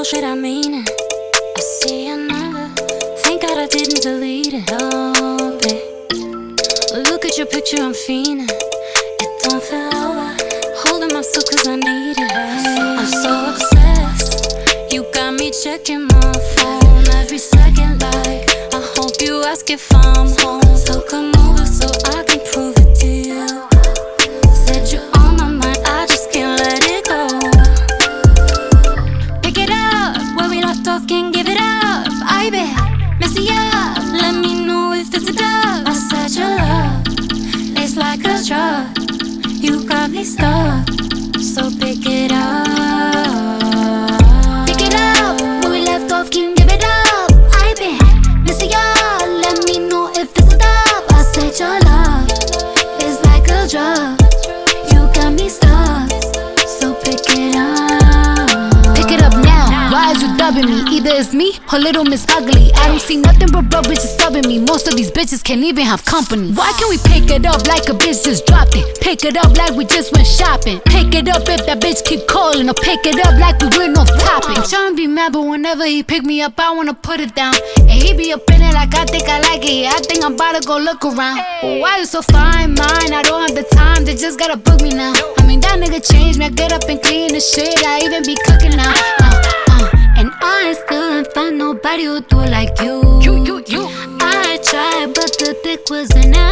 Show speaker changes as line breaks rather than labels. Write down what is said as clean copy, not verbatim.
bullshit, I mean it. I see your number, thank God I didn't delete it. Oh, babe, look at your picture, I'm fiending. It don't feel over, holding myself cause I need it. I'm so obsessed, you got me checking my phone every second. Like, I hope you ask if I'm home. So come over so I can prove it to you. Said you're on my mind, I just can't let it go. Pick it up, where we left off, can't give it up. I bet, messy up, let me know if it's a dub. I said your love, it's like a drug. You got me stuck, so pick it up. Pick it up, where we left off, can't give it up. I bet, messy up, let me know if it's a dub. I said your love, it's like a drug. You got me stuck, so pick it up.
Pick it up now, why is you dubbing me? Either it's me or Little Miss Ugly. I don't see nothing but broke bitches stubbing me. Most of these bitches can't even have company. Why can't we pick it up like a bitch just dropped it? Pick it up like we just went shopping. Pick it up if that bitch keep calling. Or pick it up like we went off topic. I'm trying to be mad, but whenever he pick me up, I wanna put it down. And he be up in it like I think I like it. Yeah, I think I'm about to go look around. But why you so fine, mine? I don't have the time, they just gotta book me now. I mean, that nigga changed me, I get up and clean the shit. I even be cooking now.
And I still ain't find nobody who do it like you.
You.
I tried, but the dick wasn't out.